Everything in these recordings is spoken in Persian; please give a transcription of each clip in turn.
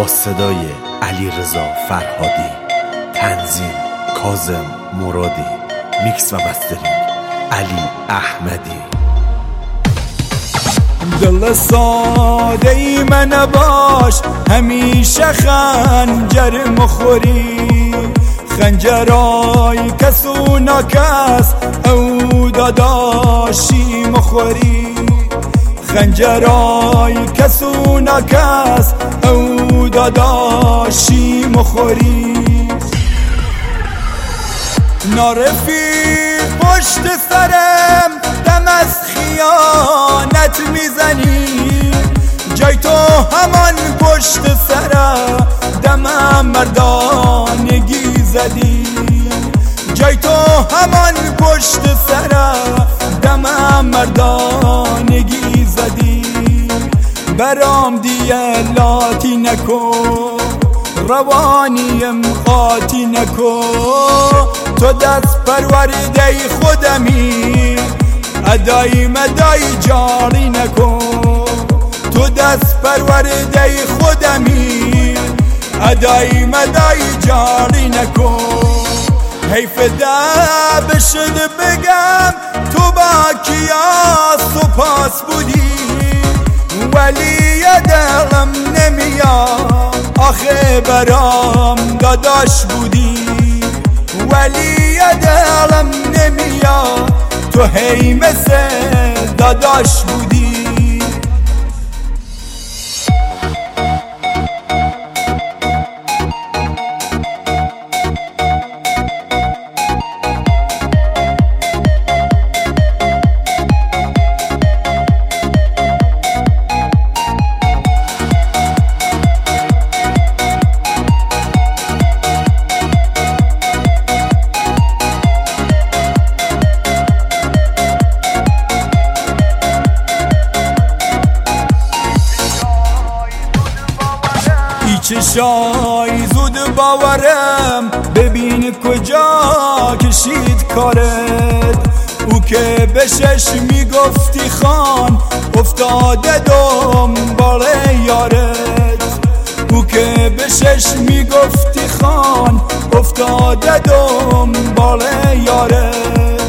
با صدای علیرضا فرهادی، تنظیم کاظم مرادی، میکس و مسترینگ علی احمدی. دل ساده ای من باش، همیشه خنجر مخوری، خنجرای کس و ناکس او داداشی مخوری، خنجرای کس و ناکس او داداشی مخوری. نارفیق پشت سرم دم از خیانت میزنی، جای تو همان پشت سرم دم مردانگی زدی، جای تو همان پشت سرم دم مردانگی زدی. برام دیگه لاتی نکن، روانیم قاطی نکن، تو دست پرورده خودمی، ادای مدای جاری نکن، تو دست پرورده خودمی، ادای مدای جاری نکن. حیف ده بشد بگم تو با کیا سپاس بودی، ولی دلم نمیاد آخه برام داداش بودی، ولی دلم نمیاد تو هی مثل داداش بودی. چشای زود باورم، ببین کجا کشید کارت، او که به شش میگفتی خان افتاده دنبال یارت، او که به شش میگفتی خان افتاده دنبال یارت.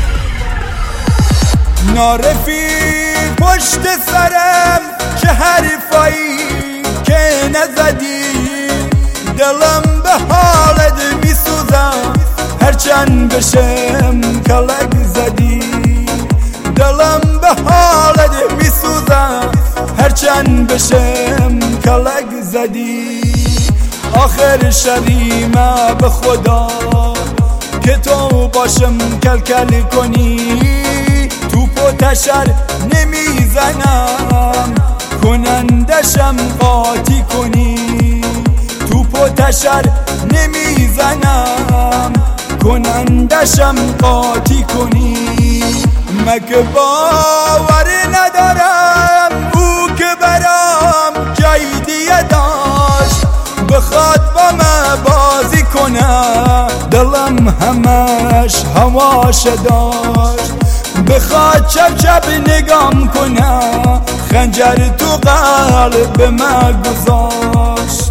نارفیق پشت سرم چه حرفایی که نزدی، دلم به حالت میسوزم هرچند بشم کلک زدی، دلم به حالت میسوزم هرچند بشم کلک زدی. آخر شریمه به خدا که تو باشم کلکل کنی، توپ و تشر نمیزنم کنندشم قاطی کنی، توپ و تشر نمیزنم کنندشم قاطی کنی. مگه باور ندارم او که برام جای دیگه داشت، بخواد با من بازی کنه دلم همش هواش داشت، بخواد چپ چپ نگام کنه خنجر تو قلب من گذاشت.